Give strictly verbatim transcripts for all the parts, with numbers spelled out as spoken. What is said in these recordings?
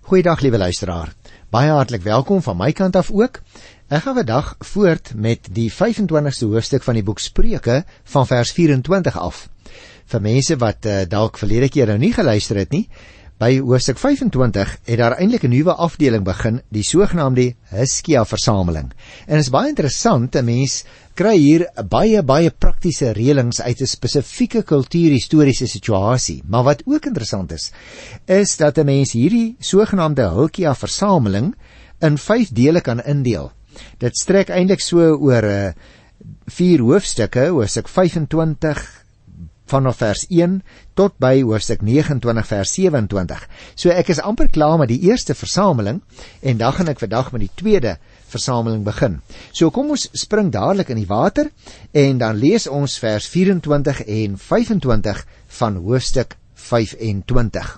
Goeiedag liewe luisteraar, baie hartlik welkom van my kant af ook. Ek gaan vandag voort met die vyfentwintigste hoofstuk van die boek Spreuke van vers vyf-en-twintig af. Vir mense wat uh, dalk verlede keer nou nie geluister het nie, by hoofstuk vyf-en-twintig het daar eintlik 'n nuwe afdeling begin, die sogenaamde Hiskia-versameling. En is baie interessant, 'n mens kry hier baie, baie praktiese reëlings uit 'n spesifieke kultuurhistoriese situasie. Maar wat ook interessant is, is dat 'n mens hierdie sogenaamde Hiskia-versameling in vyf dele kan indeel. Dit strek eintlik so oor uh, vier hoofstukke, hoofstuk vyf-en-twintig, vanaf vers een tot by hoofstuk negenentwintig vers sewe-en-twintig. So ek is amper klaar met die eerste versameling en dan gaan ek vandag met die tweede versameling begin. So kom ons spring dadelik in die water en dan lees ons vers vyf-en-twintig en vyf-en-twintig van hoofstuk vyf-en-twintig.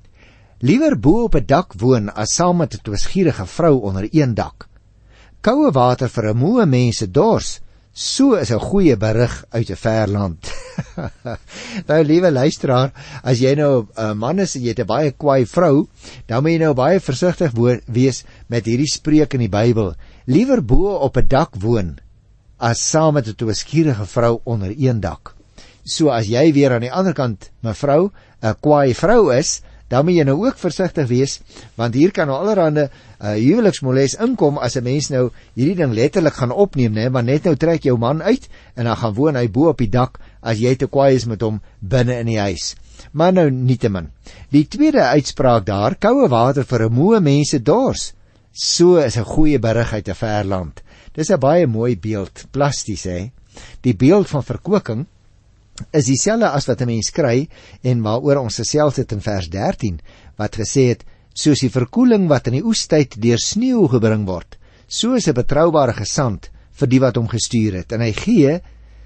Liewer bo op 'n dak woon as saam met 'n twisgierige vrou onder een dak. Koue water vir 'n moe mens se dors, so is 'n goeie berig uit 'n ver land. Nou liewe luisteraar, as jy nou 'n man is en jy het 'n baie kwaai vrou, dan moet jy nou baie versigtig wees met hierdie spreuk in die Bybel. Liewer bo op 'n dak woon as saam met 'n twisgierige vrou onder een dak. So as jy weer aan die ander kant, mevrou, 'n kwaai vrou is, dan moet jy nou ook versigtig wees, want hier kan nou allerhande uh, huweliksmoles inkom as 'n mens nou hierdie ding letterlik gaan opneem, né? Want net nou trek jou man uit en dan gaan woon hy bo op die dak as jy te kwaai is met hom binne in die huis. Maar nou nietemin. Die tweede uitspraak daar, koue water vir 'n moe mens se dors, so is 'n goeie berig uit 'n ver land. Dis 'n baie mooi beeld, plasties hè. Die beeld van verkoeking is dieselfde as wat 'n mens kry en waaroor ons gesels het in vers dertien, wat gesê het, soos die verkoeling wat in die oestyd deur sneeu gebring word, so is 'n betroubare gesant vir die wat hom gestuur het, en hy gee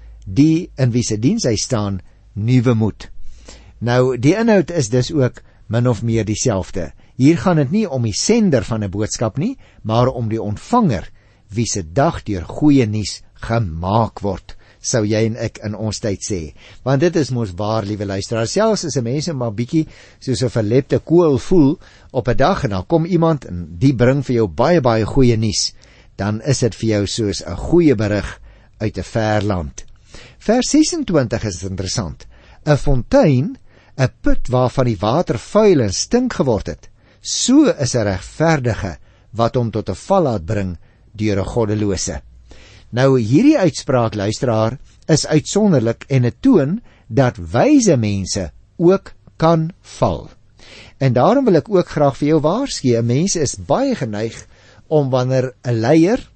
die in wie se diens hy staan nuwe moed. Nou, die inhoud is dus ook min of meer dieselfde. Hier gaan dit nie om die sender van 'n boodskap nie, maar om die ontvanger, wie se dag deur goeie nuus gemaak word, sou jy en ek in ons tyd sê. Want dit is mos waar, liewe luisteraar, selfs as 'n mens maar bietjie soos 'n verlepte kool voel op 'n dag en dan kom iemand en die bring vir jou baie baie goeie nuus, dan is dit vir jou soos 'n goeie berig uit 'n ver land. Vers ses-en-twintig is interessant. 'n Fontein, 'n put waarvan die water vuil en stink geword het, so is 'n regverdige wat hom tot 'n val laat bring deur 'n goddelose. Nou hierdie uitspraak, luisteraar, is uitsonderlik en het toon dat wyse mense ook kan val. En daarom wil ek ook graag vir jou waarsku, 'n mens is baie geneig om wanneer 'n leier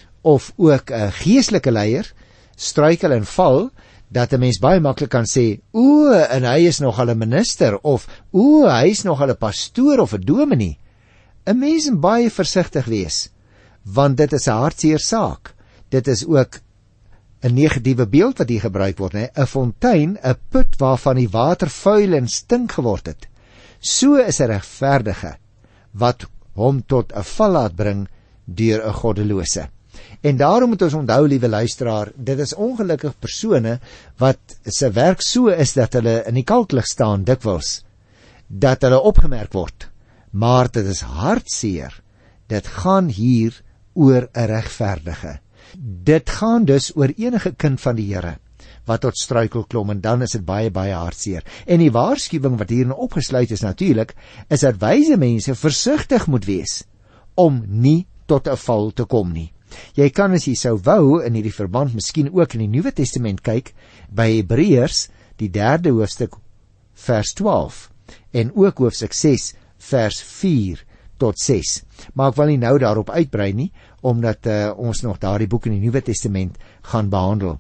of ook 'n geestelike leier struikel en val, dat 'n mens baie maklik kan sê, o, en hy is nogal 'n minister, of o, hy is nogal 'n pastoor of 'n dominee. 'n Mens moet baie versigtig wees, want dit is 'n hartseer saak. Dit is ook 'n negatiewe beeld wat hier gebruik word, né? 'n Fontein, 'n put waarvan die water vuil en stink geword het. So is 'n regverdige wat hom tot 'n val laat bring deur 'n goddelose. En daarom moet ons onthou, liewe luisteraar, dit is ongelukkig persone wat se werk so is dat hulle in die kalklig staan dikwels, dat hulle opgemerk word. Maar dit is hartseer. Dit gaan hier oor 'n regverdige. Dit gaan dus oor enige kind van die Here wat tot struikel klom, en dan is dit baie baie hartseer. En die waarskuwing wat hierin opgesluit is natuurlik, is dat wyse mense versigtig moet wees om nie tot 'n val te kom nie. Jy kan, as jy sou wou, in hierdie verband miskien ook in die Nuwe Testament kyk by Hebreërs, die derde hoofstuk vers twaalf en ook hoofstuk ses vers vier tot ses. Maar ek wil nie nou daarop uitbrei nie, omdat uh, ons nog daardie boek in die Nuwe Testament gaan behandel.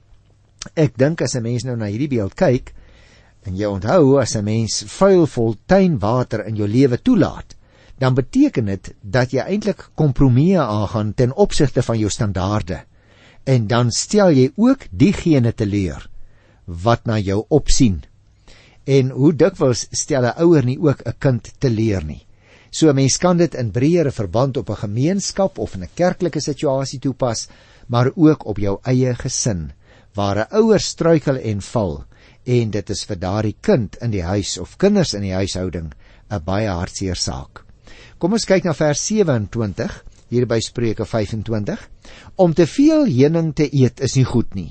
Ek dink as 'n mens nou na hierdie beeld kyk, en jy onthou, as 'n mens vuil fontainwater in jou lewe toelaat, dan beteken dit dat jy eintlik kompromieë aangaan ten opsigte van jou standaarde. En dan stel jy ook diegene teleur wat na jou opsien. En hoe dikwels stel 'n ouer nie ook 'n kind teleur nie. So 'n mens kan dit in breëre verband op 'n gemeenskap of in 'n kerklike situasie toepas, maar ook op jou eie gesin, waar 'n ouer struikel en val, en dit is vir daardie kind in die huis of kinders in die huishouding 'n baie hartseer saak. Kom ons kyk na vers sewe-en-twintig, hier by Spreuke vyf-en-twintig. Om te veel heuning te eet is nie goed nie,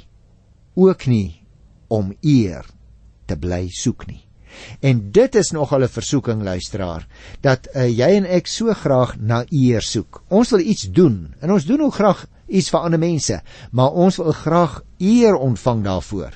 ook nie om eer te bly soek nie. En dit is nogal 'n versoeking, luisteraar, dat uh, jy en ek so graag na eer soek. Ons wil iets doen, en ons doen ook graag iets vir ander mense, maar ons wil graag eer ontvang daarvoor.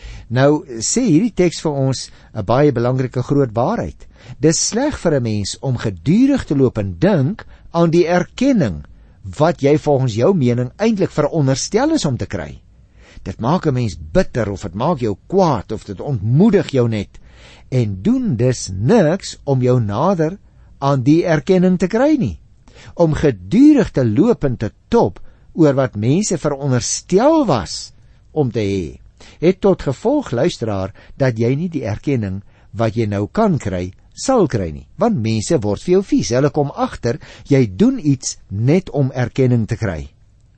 Nou sê hierdie teks vir ons 'n baie belangrike groot waarheid. Dis sleg vir 'n mens om gedurig te loop en dink aan die erkenning wat jy volgens jou mening eintlik veronderstel is om te kry. Dit maak 'n mens bitter, of dit maak jou kwaad, of dit ontmoedig jou net, en doen dus niks om jou nader aan die erkenning te kry nie. Om gedurig te loop en te top oor wat mense veronderstel was om te hê, het tot gevolg, luisteraar, dat jy nie die erkenning wat jy nou kan kry, sal kry nie, want mense word vir jou vies. Hulle kom agter, jy doen iets net om erkenning te kry.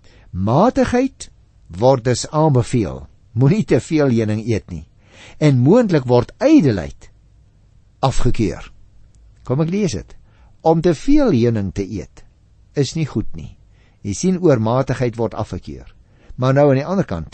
Matigheid word dus aanbeveel, moenie te veel heuning eet nie, en moontlik word ydelheid afgekeur. Kom ek lees dit. Om te veel heuning te eet is nie goed nie. Jy sien, oormatigheid word afgekeur. Maar nou aan die ander kant,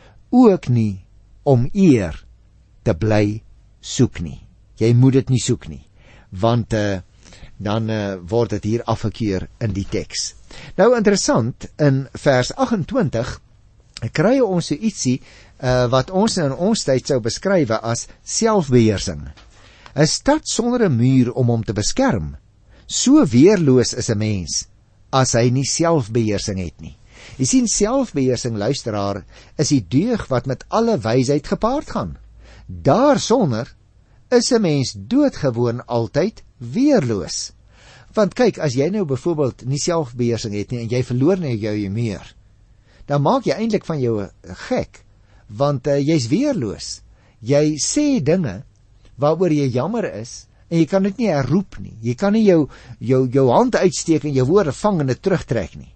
ook nie om eer te bly soek nie. Jy moet dit nie soek nie, want uh, dan uh, word dit hier afgekeur in die teks. Nou interessant, in vers agt-en-twintig kry ons so ietsie uh, wat ons in ons tyd sou beskryf as selfbeheersing. 'n Stad sonder 'n muur om hom te beskerm, so weerloos is 'n mens as hy nie selfbeheersing het nie. Jy sien, selfbeheersing, luisteraar, is die deug wat met alle wysheid gepaard gaan. Daarsonder is 'n mens doodgewoon altyd weerloos. Want kyk, as jy nou byvoorbeeld nie selfbeheersing het nie en jy verloor nou jou humeur, dan maak jy eintlik van jou gek, want uh, jy's weerloos. Jy sê dinge waaroor jy jammer is, en jy kan dit nie herroep nie. Jy kan nie jou, jou, jou hand uitsteek en jou woorde vang en dit terugtrek nie.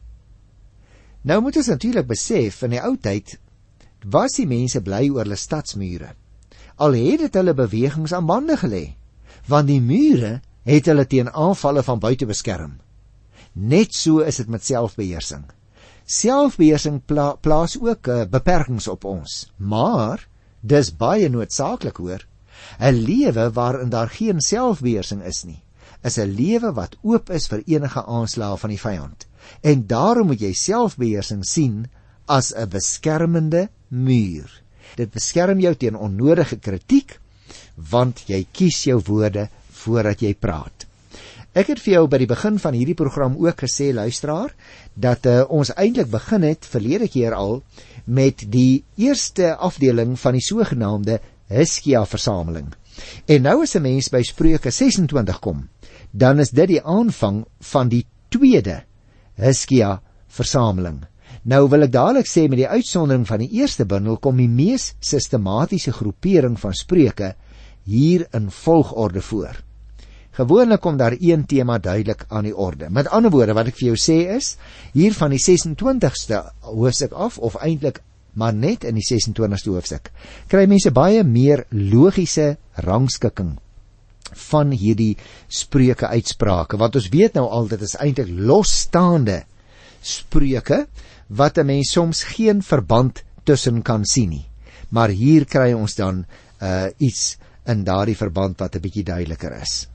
Nou moet ons natuurlik besef, in die ou tyd was die mense bly oor hulle stadsmure. Al het dit hulle bewegings aan bande gelê, want die mure het hulle teen aanvalle van buite beskerm. Net so is dit met selfbeheersing. Selfbeheersing pla plaas ook uh, beperkings op ons, maar dis baie noodsaaklik, hoor. 'n Lewe waarin daar geen selfbeheersing is nie, is 'n lewe wat oop is vir enige aanslae van die vyand. En daarom moet jy selfbeheersing sien as 'n beskermende muur. Dit beskerm jou teen onnodige kritiek, want jy kies jou woorde voordat jy praat. Ek het vir jou by die begin van hierdie program ook gesê, luisteraar, dat uh, ons eintlik begin het, verlede keer al, met die eerste afdeling van die sogenaamde Hiskia-versameling. En nou as 'n mens by Spreuke ses-en-twintig kom, dan is dit die aanvang van die tweede Hiskia-versameling. Nou wil ek dadelik sê, met die uitsondering van die eerste bundel, kom die mees sistematiese groepering van Spreuke hier in volgorde voor. Gewoonlik kom daar een tema duidelik aan die orde. Met ander woorde, wat ek vir jou sê is, hier van die ses-en-twintigste hoofstuk af, of eintlik maar net in die ses-en-twintigste hoofstuk, kry mense baie meer logiese rangskikking van hierdie Spreuke uitsprake, want ons weet nou al, dit is eintlik losstaande spreuke, wat 'n mens soms geen verband tussen kan sien nie. Maar hier kry ons dan uh, iets in daardie verband wat 'n bietjie duideliker is.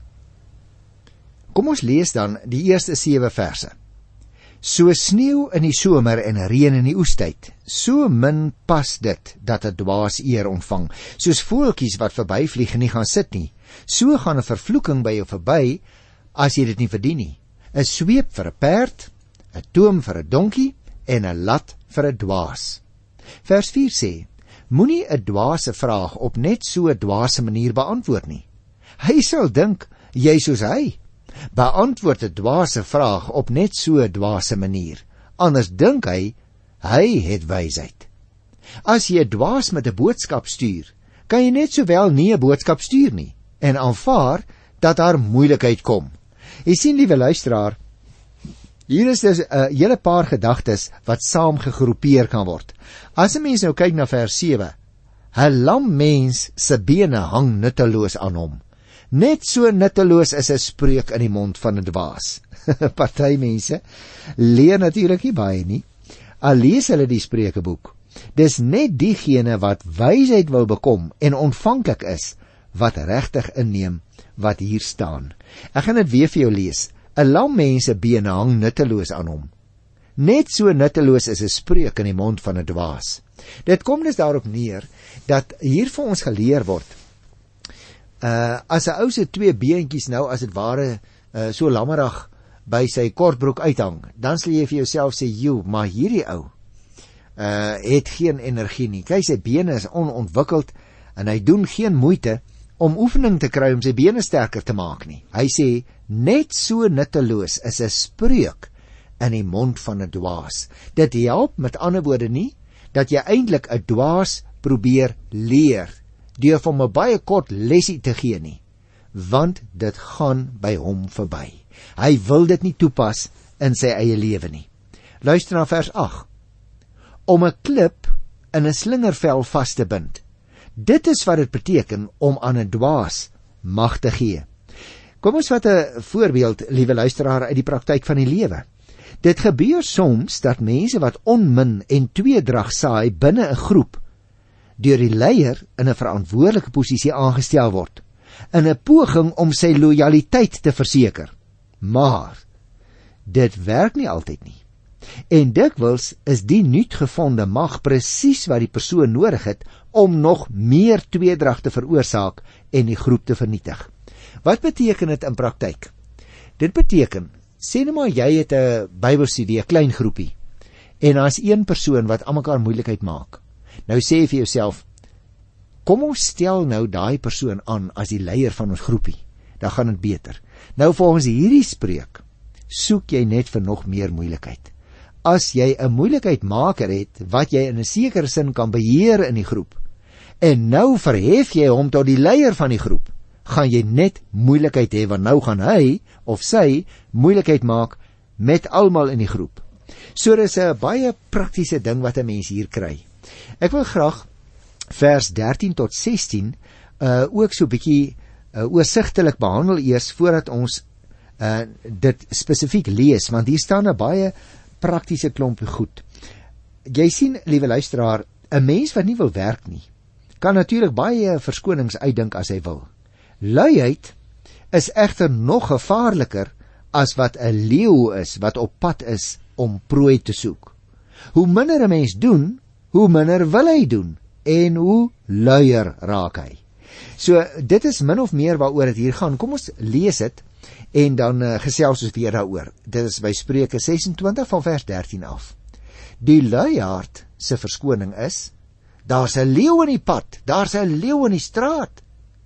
Kom ons lees dan die eerste sewe verse. So sneeu in die somer en reën in die oestyd, so min pas dit dat 'n dwaas eer ontvang. Soos voeltjies wat verbyvlieg en nie gaan sit nie, so gaan 'n vervloeking by jou verby as jy dit nie verdien nie. 'n Sweep vir 'n perd, 'n toom vir 'n donkie en 'n lat vir 'n dwaas. Vers vier sê, moenie 'n dwaase vraag op net so 'n dwaase manier beantwoord nie. Hy sal dink jy soos hy. Beantwoord 'n dwaase vraag op net so 'n dwaase manier, anders dink hy, hy het wysheid. As jy 'n dwaas met 'n boodskap stuur, kan jy net sowel nie 'n boodskap stuur nie, en aanvaar dat daar moeilikheid kom. Jy sien, liewe luisteraar, hier is dus 'n uh, hele paar gedagtes wat saam gegroepeer kan word. As 'n mens nou kyk na vers sewe, 'n lam mens se bene hang nutteloos aan hom. Net so nutteloos is 'n spreuk in die mond van 'n dwaas. Party mense leer natuurlik nie baie nie, al lees hulle die Spreukeboek. Dis net diegene wat wysheid wil bekom en ontvanklik is, wat regtig inneem wat hier staan. Ek gaan dit weer vir jou lees. 'n Lam mense bene hang nutteloos aan hom. Net so nutteloos is 'n spreuk in die mond van 'n dwaas. Dit kom dus daarop neer dat hier vir ons geleer word, uh, as 'n ou se twee beentjies nou as dit ware uh, so lammerig by sy kortbroek uithang, dan sal jy vir jouself sê, joe, maar hierdie ou uh, het geen energie nie. Kyk, sy bene is onontwikkeld en hy doen geen moeite om oefening te kry om sy bene sterker te maak nie. Hy sê, net so nutteloos is 'n spreuk in die mond van 'n dwaas. Dit help met ander woorde nie, dat jy eintlik 'n dwaas probeer leer, deur vir hom 'n baie kort lesie te gee nie, want dit gaan by hom verby. Hy wil dit nie toepas in sy eie lewe nie. Luister na vers agt. Om 'n klip in 'n slingervel vas te bind. Dit is wat dit beteken om aan 'n dwaas mag te gee. Kom ons vat 'n voorbeeld, liewe luisteraar, uit die praktyk van die lewe. Dit gebeur soms dat mense wat onmin en tweedrag saai binne 'n groep, deur die leier in 'n verantwoordelike posisie aangestel word, in 'n poging om sy lojaliteit te verseker. Maar dit werk nie altyd nie. En dikwels is die nuutgevonde mag presies wat die persoon nodig het om nog meer tweedrag te veroorsaak en die groep te vernietig. Wat beteken dit in praktyk? Dit beteken, sê nou maar jy het 'n Bybelstudie, 'n klein groepie, en daar is een persoon wat aan mekaar moeilikheid maak. Nou sê jy vir jouself, kom ons stel nou daai persoon aan as die leier van ons groepie, dan gaan dit beter. Nou volgens hierdie spreuk, soek jy net vir nog meer moeilikheid. As jy 'n moeilikheidmaker het, wat jy in 'n sekere sin kan beheer in die groep, en nou verhef jy hom tot die leier van die groep, gaan jy net moeilikheid hê, want nou gaan hy of sy moeilikheid maak met almal in die groep. So dis 'n baie praktiese ding wat 'n mens hier kry. Ek wil graag vers dertien tot sestien uh, ook so 'n bietjie uh, oorsigtelik behandel eers, voordat ons uh, dit spesifiek lees, want hier staan 'n baie praktiese klompie goed. Jy sien, liewe luisteraar, 'n mens wat nie wil werk nie, kan natuurlik baie verskonings uitdink as hy wil. Luiheid is egter nog gevaarliker as wat 'n leeu is wat op pad is om prooi te soek. Hoe minder 'n mens doen, hoe minder wil hy doen en hoe luier raak hy. So dit is min of meer waaroor dit hier gaan. Kom ons lees dit en dan uh, gesels ons weer daaroor. Dit is by Spreuke sesentwintig van vers dertien af. Die luiaard se verskoning is, daar's 'n leeu in die pad, daar's 'n leeu in die straat.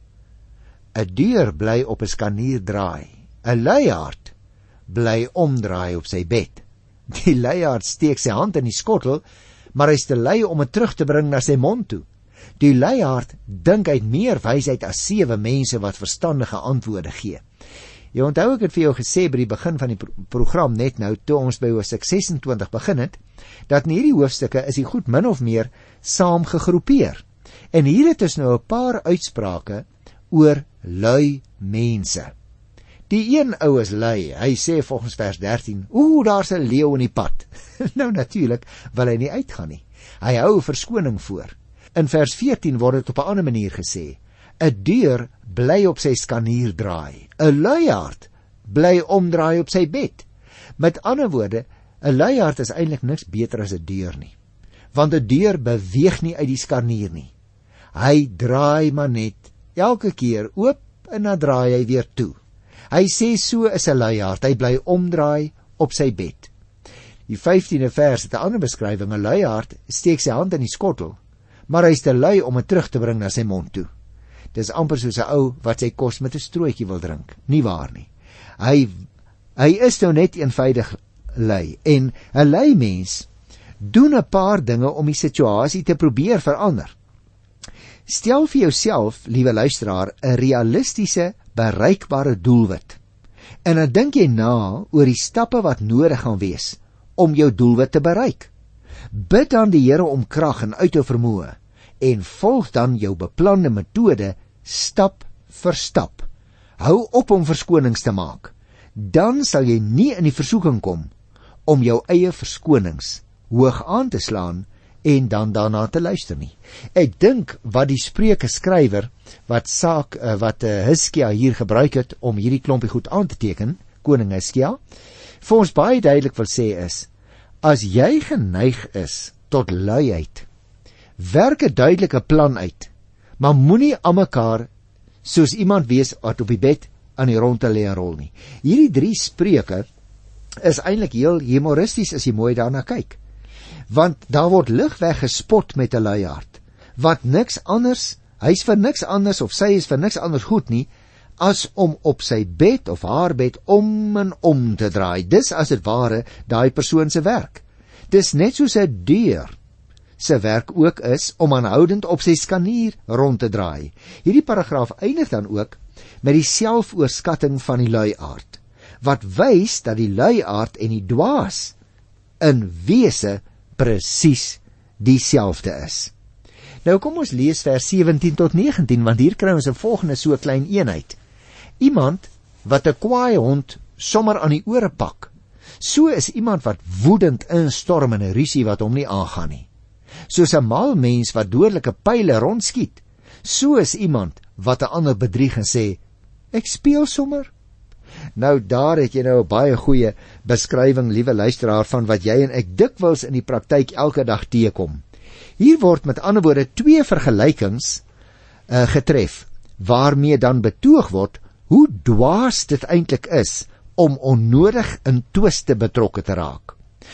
'n Deur bly op 'n skanier draai, 'n luiaard bly omdraai op sy bed. Die luiaard steek sy hand in die skottel, maar hy is te lui om dit terug te bring na sy mond toe. Die luiaard dink hy het meer wysheid as sewe mense wat verstandige antwoorde gee. Jy onthou ek het vir jou gesê by die begin van die pro program net nou, toe ons by hoofstuk sesentwintig begin het, dat in hierdie hoofstukke is die goed min of meer saam gegroepeer. En hier het ons nou 'n paar uitsprake oor lui mense. Die een ou is lui, hy sê volgens vers dertien, oeh, daar's 'n leeu in die pad. Nou natuurlik wil hy nie uitgaan nie. Hy hou verskoning voor. In vers veertien word dit op 'n ander manier gesê, 'n deur bly op sy skanier draai, 'n luiaard bly omdraai op sy bed. Met ander woorde, 'n luiaard is eintlik niks beter as 'n deur nie, want 'n deur beweeg nie uit die skanier nie. Hy draai maar net elke keer oop en dan draai hy weer toe. Hy sê so is 'n luiaard, hy bly omdraai op sy bed. Die vyftiende vers het 'n ander beskrywing, 'n luiaard steek sy hand in die skottel, maar hy is te lui om dit terug te bring na sy mond toe. Dis amper soos 'n ou wat sy kos met 'n strootjie wil drink, nie waar nie. Hy hy is nou net eenvoudig lui, en 'n lui mens doen 'n paar dinge om die situasie te probeer verander. Stel vir jouself, liewe luisteraar, 'n realistiese, bereikbare doelwit. En dan dink jy na oor die stappe wat nodig gaan wees om jou doelwit te bereik. Bid dan die Here om krag en uithou vermoë en volg dan jou beplande metode stap vir stap. hou op om verskonings te maak. Dan sal jy nie in die versoeking kom om jou eie verskonings hoog aan te slaan en dan daarna te luister nie. Ek dink wat die Spreuke skrywer, wat saak, wat Hiskia hier gebruik het om hierdie klompie goed aan te teken, koning Hiskia, vir ons baie duidelik wil sê is, as jy geneig is tot luiheid, werk 'n duidelike plan uit, maar moenie aan mekaar soos iemand wees wat op die bed aan die rondte lê en rol nie. Hierdie drie spreuke is eintlik heel humoristies as jy mooi daarna kyk. Want daar word ligweg gespot met 'n luiaard, wat niks anders, hy's vir niks anders of sy is vir niks anders goed nie, as om op sy bed of haar bed om en om te draai. Dis as dit ware daai persoon se werk. Dis net soos 'n deur se werk ook is om aanhoudend op sy skanier rond te draai. Hierdie paragraaf eindig dan ook met die selfoorskatting van die luiaard, wat wys dat die luiaard en die dwaas in wese presies dieselfde is. Nou kom ons lees vers sewentien tot negentien, want hier kry ons 'n volgende so klein eenheid. Iemand wat 'n kwaaie hond sommer aan die ore pak, so is iemand wat woedend instorm in 'n rusie wat hom nie aangaan nie. Soos 'n mal mens wat dodelike pyle rondskiet, so is iemand wat 'n ander bedrieg en sê, ek speel sommer. Nou daar het jy nou 'n baie goeie beskrywing, liewe luisteraar, van wat jy en ek dikwels in die praktyk elke dag teekom. Hier word met ander woorde twee vergelykings uh, getref, waarmee dan betoog word hoe dwaas dit eintlik is om onnodig in twiste betrokke te raak.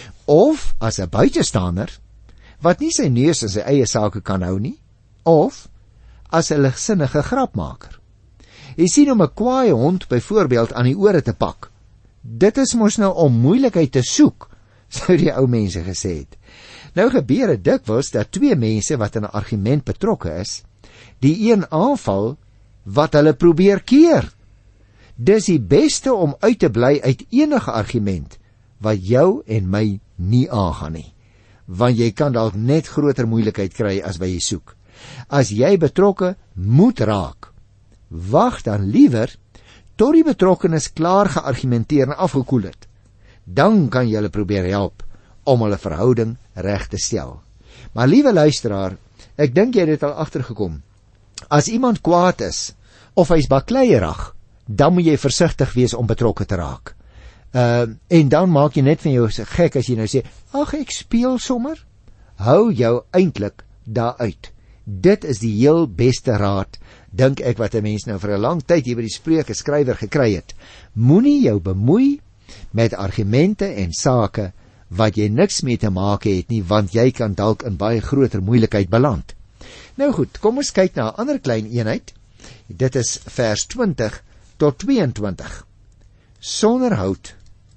Of as 'n buitestander wat nie sy neus in sy eie sake kan hou nie, of as 'n ligsinnige grapmaker. Jy sien, om 'n kwaaie hond byvoorbeeld aan die ore te pak, dit is mos nou om moeilikheid te soek, sou die ou mense gesê het. Nou gebeur dit dikwels dat twee mense wat in 'n argument betrokke is, die een aanval wat hulle probeer keer. Dis die beste om uit te bly uit enige argument wat jou en my nie aangaan nie, want jy kan dalk net groter moeilikheid kry as wat jy soek. As jy betrokke moet raak, wag dan liewer tot die betrokkenes klaar geargumenteer en afgekoel het. Dan kan jy hulle probeer help om hulle verhouding reg te stel. Maar liewe luisteraar, ek dink jy het dit al agtergekom. As iemand kwaad is of hy's bakleierig, dan moet jy versigtig wees om betrokke te raak. Uh, en dan maak jy net van jou gek as jy nou sê, ag, ek speel sommer. Hou jou eintlik daaruit. Dit is die heel beste raad, dink ek, wat 'n mens nou vir 'n lang tyd hier by die Spreuke skrywer gekry het. Moenie jou bemoei met argumente en sake wat jy niks mee te maak het nie, want jy kan dalk in baie groter moeilikheid beland. Nou goed, kom ons kyk na 'n ander klein eenheid. Dit is vers twintig tot tweeëntwintig. Sonder hout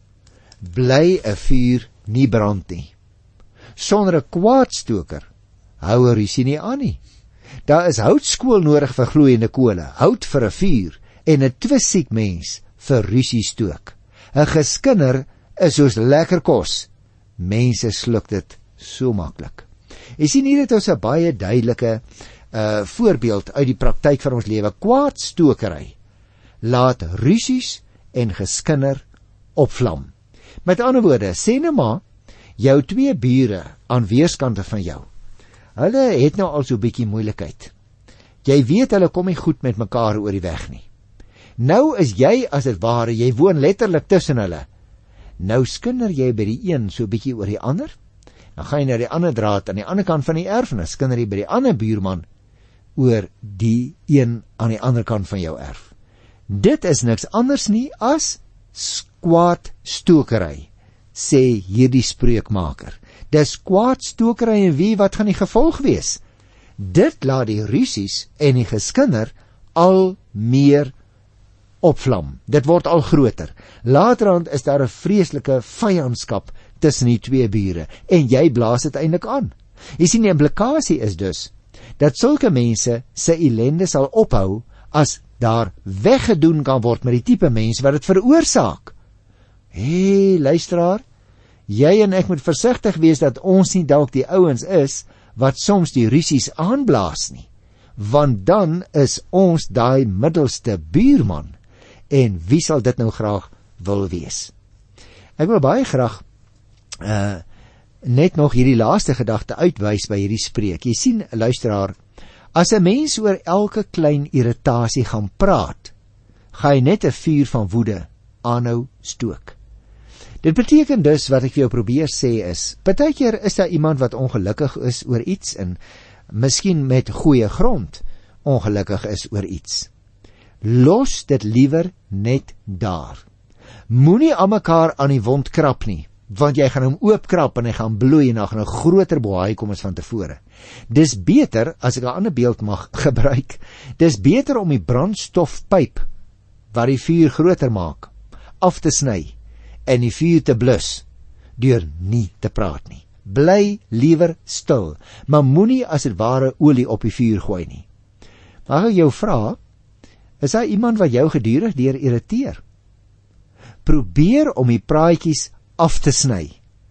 bly 'n vuur nie brand nie. Sonder 'n kwaadstoker hou 'n rusie nie aan nie. Daar is houtskool nodig vir gloeiende kole, hout vir 'n vuur en 'n twissiek mens vir rusie stook. 'n Geskinder is soos lekker kos. Mense sluk dit so maklik. Jy sien, hier het ons 'n baie duidelike uh, voorbeeld uit die praktyk van ons lewe. Kwaadstokery laat rusies en geskinder opvlam. Met ander woorde, sê nou maar, jou twee bure aan weerskante van jou, hulle het nou al so 'n bietjie moeilikheid. Jy weet hulle kom nie goed met mekaar oor die weg nie. Nou is jy, as dit ware, jy woon letterlik tussen hulle. Nou skinder jy by die een so 'n bietjie oor die ander, dan gaan jy na die ander draad aan die ander kant van die erf en dan skinder jy by die ander buurman oor die een aan die ander kant van jou erf. Dit is niks anders nie as kwaadstokery, sê hierdie spreekmaker. Dis kwaadstokery, en wie, wat gaan die gevolg wees? Dit laat die rusies en die geskinder al meer opvlam. Dit word al groter. Laterand is daar 'n vreeslike vyandskap tussen die twee bure, en jy blaas dit eintlik aan. Jy sien, die implikasie is dus dat sulke mense se ellende sal ophou as daar weggedoen kan word met die tipe mens wat dit veroorsaak. Hé, hey, luisteraar, jy en ek moet versigtig wees dat ons nie dalk die ouens is wat soms die rusies aanblaas nie, want dan is ons daai middelste buurman En wie sal dit nou graag wil wees? Ek wil baie graag uh, net nog hierdie laaste gedagte uitwys by hierdie spreek. Jy sien, luisteraar, as 'n mens oor elke klein irritasie gaan praat, gaan jy net 'n vuur van woede aanhou stook. Dit beteken dus, wat ek vir jou probeer sê is, partykeer is daar iemand wat ongelukkig is oor iets, en miskien met goeie grond ongelukkig is oor iets. Los dit liewer net daar. Moenie aan mekaar aan die wond krap nie, want jy gaan hom oopkrap en hy gaan bloei en dan gaan 'n groter bohaai kom as van tevore. Dis beter, as ek 'n ander beeld mag gebruik, dis beter om die brandstofpyp wat die vuur groter maak, af te sny en die vuur te blus, deur nie te praat nie. Bly liewer stil, maar moenie as dit ware olie op die vuur gooi nie. Mag ek jou vra, is daar iemand wat jou gedurig deur irriteer? Probeer om die praatjies af te sny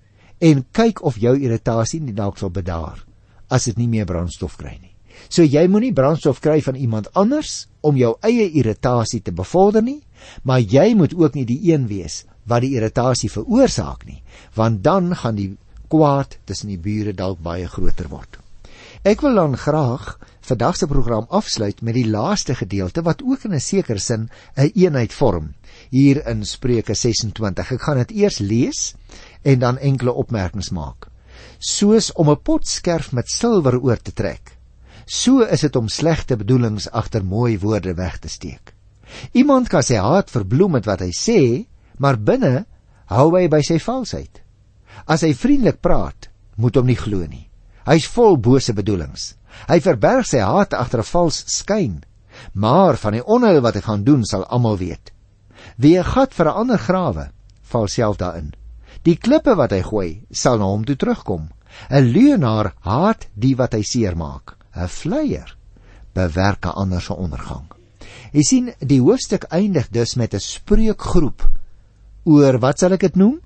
en kyk of jou irritasie nie dalk sal bedaar as dit nie meer brandstof kry nie. So jy moenie brandstof kry van iemand anders om jou eie irritasie te bevorder nie, maar jy moet ook nie die een wees wat die irritasie veroorsaak nie, want dan gaan die kwaad tussen die bure dalk baie groter word. Ek wil dan graag vandag se program afsluit met die laaste gedeelte wat ook in 'n sekere sin 'n eenheid vorm hier in Spreuke ses en twintig. Ek gaan dit eers lees en dan enkele opmerkings maak. Soos om 'n pot skerf met silwer oor te trek, so is dit om slegte bedoelings agter mooi woorde weg te steek. Iemand kan sy hart verbloem met wat hy sê, maar binne hou hy by sy valsheid. As hy vriendelik praat, moet hom nie glo nie. Hy's vol bose bedoelings. Hy verberg sy hart agter 'n vals skyn, maar van die onheil wat hy gaan doen sal almal weet. Wie 'n gat vir 'n ander grawe, val self daarin. Die klippe wat hy gooi, sal na hom toe terugkom. 'n Leienaar haat die wat hy seermaak. 'n Vleier bewerk 'n ander se ondergang. Jy sien, die hoofstuk eindig dus met 'n spreekgroep oor, wat sal ek dit noem?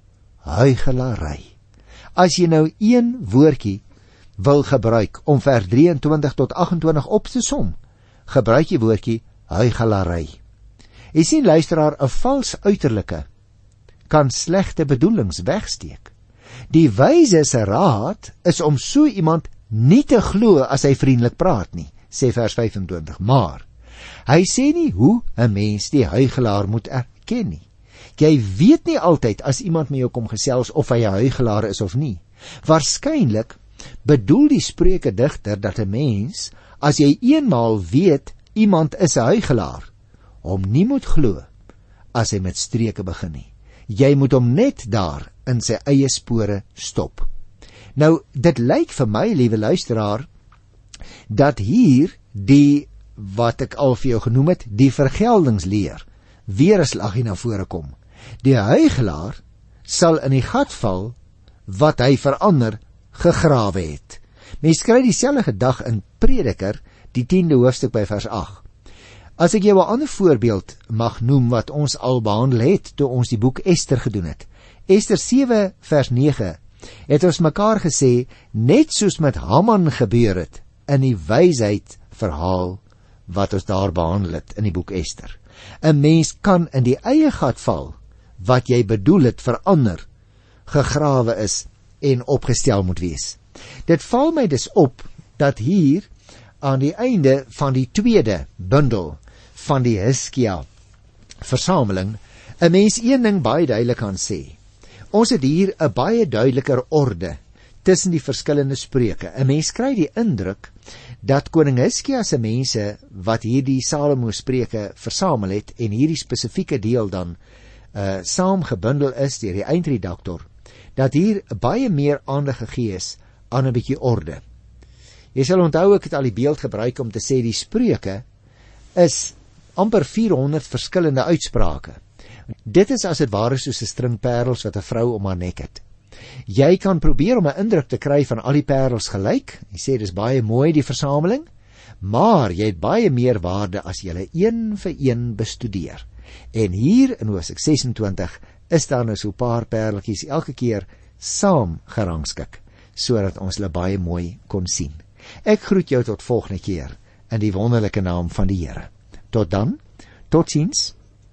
Huigelary. As jy nou een woordjie wil gebruik om vers drieëntwintig tot agt-en-twintig op te som, gebruik jy woordjie huigelary. Jy sien, luisteraar, 'n vals uiterlike kan slegte bedoelings wegsteek. Die wyse se raad is om so iemand nie te glo as hy vriendelik praat nie, sê vers vyfentwintig, maar hy sê nie hoe 'n mens die huigelaar moet erken nie. Jy weet nie altyd as iemand met jou kom gesels of hy 'n huigelaar is of nie. Waarskynlik bedoel die Spreuke digter dat 'n mens, as jy eenmaal weet iemand is 'n huigelaar, hom nie moet glo as hy met streke begin nie. Jy moet hom net daar in sy eie spore stop. Nou, dit lyk vir my, liewe luisteraar, dat hier die, wat ek al vir jou genoem het, die vergeldingsleer, weer 'n slaggie na vore kom. Die huigelaar sal in die gat val wat hy verander gegrawe het. Mens kry dieselfde gedag in Prediker, die tiende hoofstuk by vers agt. As ek jou 'n ander voorbeeld mag noem wat ons al behandel het toe ons die boek Ester gedoen het. Ester sewe vers nege het ons mekaar gesê, net soos met Haman gebeur het in die wysheid verhaal wat ons daar behandel het in die boek Ester. 'n Mens kan in die eie gat val wat jy bedoel het verander, gegrawe is en opgestel moet wees. Dit val my dus op dat hier aan die einde van die tweede bundel van die Hiskia versameling 'n mens een ding baie duidelik kan sê. Ons het hier 'n baie duideliker orde tussen die verskillende spreuke. 'n Mens kry die indruk dat koning Hiskia se mense wat hierdie Salomo spreuke versamel het en hierdie spesifieke deel dan uh, saam gebundel is deur die eindredaktor, dat hier baie meer aandag gegee is aan 'n bietjie orde. Jy sal onthou, ek het al die beeld gebruik om te sê die spreuke is amper vierhonderd verskillende uitsprake. Dit is as dit ware soos 'n string parels wat 'n vrou om haar nek het. Jy kan probeer om 'n indruk te kry van al die parels gelyk. Jy sê dis baie mooi die versameling, maar jy het baie meer waarde as jy hulle een vir een bestudeer. En hier in hoofstuk ses en twintig is daar nou so 'n paar pareltjies elke keer saam gerangskik, sodat ons hulle baie mooi kon sien. Ek groet jou tot volgende keer in die wonderlike naam van die Here. Tot dan, totsiens.